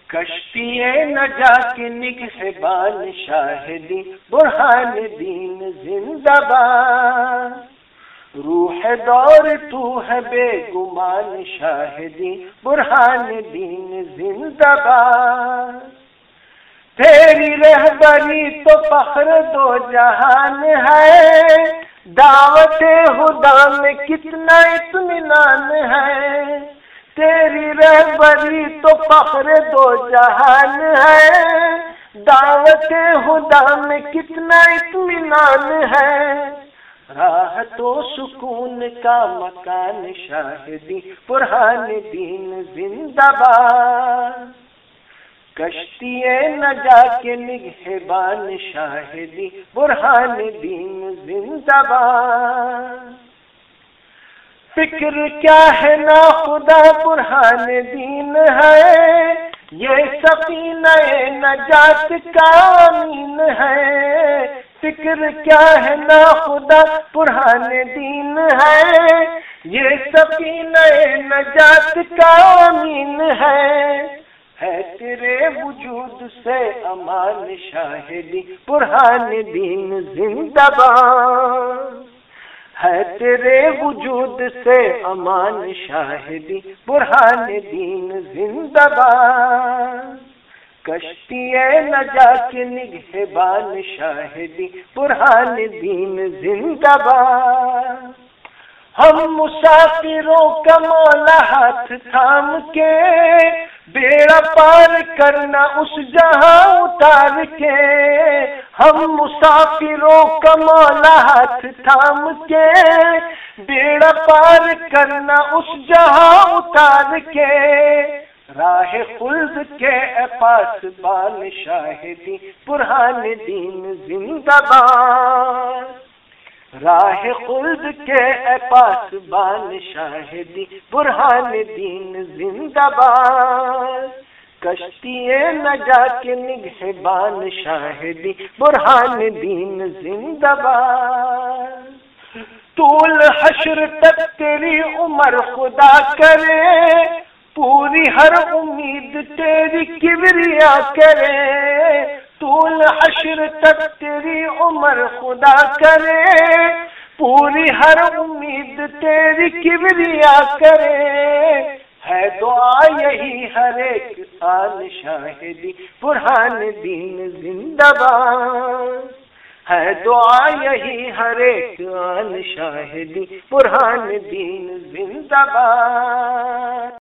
کشتی نجا کے نگہبان شاہدی برہان دین زندہ باد، روح دور تو ہے بے گمان شاہدی برہان دین زندہ باد، تیری رہبری تو فخر دو جہان ہے، دعوت خدا میں کتنا اطمینان ہے، تیری رہبری تو فخر دو جہان ہے، دعوت خدا میں کتنا اطمینان ہے، راحت و سکون کا مکان شاہدی برہان دین زندہ باد، کشتی نجا کے نگہبان شاہدی برہان دین زندہ باد، فکر کیا ہے نا خدا برہان دین ہے، یہ سفینہ نجات کا امین ہے، فکر کیا ہے نا خدا برہان دین ہے، یہ سفینہ نجات کا امین ہے تیرے وجود سے امان شاہدی برہان دین زندہ باد، ہے تیرے وجود سے امان شاہدی برہان دین زندہ باد، کشتی نجا کے نگہبان شاہدی برہان دین زندہ باد، ہم مسافروں کا مولا ہاتھ تھام کے بیڑا پار کرنا اس جہاں اتار کے، ہم مسافروں کا مولا ہاتھ تھام کے بیڑا پار کرنا اس جہاں اتار کے، راہ خلد کے پاسبان شاہدی برہان دین زندہ باد، راہ خلد کے پاسبان شاہدی برہان دین زندہ باد، کشتی نجا کے نگہبان شاہدی برہان دین زندہ باد، طول حشر تک تیری عمر خدا کرے، پوری ہر امید تیری کبریا کرے، طول حشر تک تیری عمر خدا کرے، پوری ہر امید تیری کبریا کرے، ہے دعا یہی ہر ایک آن شاہدی برہان دین زندہ باد، ہے دعا یہی ہر ایک آن شاہدی برہان دین زندہ باد۔